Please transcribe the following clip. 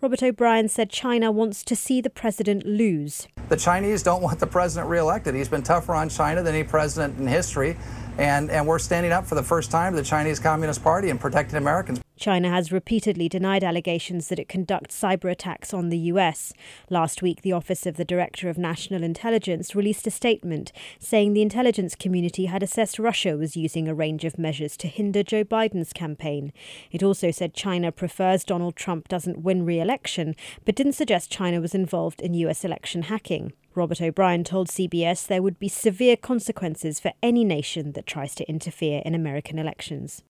Robert O'Brien said China wants to see the president lose. The Chinese don't want the president reelected. He's been tougher on China than any president in history. And we're standing up for the first time to the Chinese Communist Party and protecting Americans. China has repeatedly denied allegations that it conducts cyber attacks on the US. Last week, the Office of the Director of National Intelligence released a statement saying the intelligence community had assessed Russia was using a range of measures to hinder Joe Biden's campaign. It also said China prefers Donald Trump doesn't win re-election, but didn't suggest China was involved in US election hacking. Robert O'Brien told CBS there would be severe consequences for any nation that tries to interfere in American elections.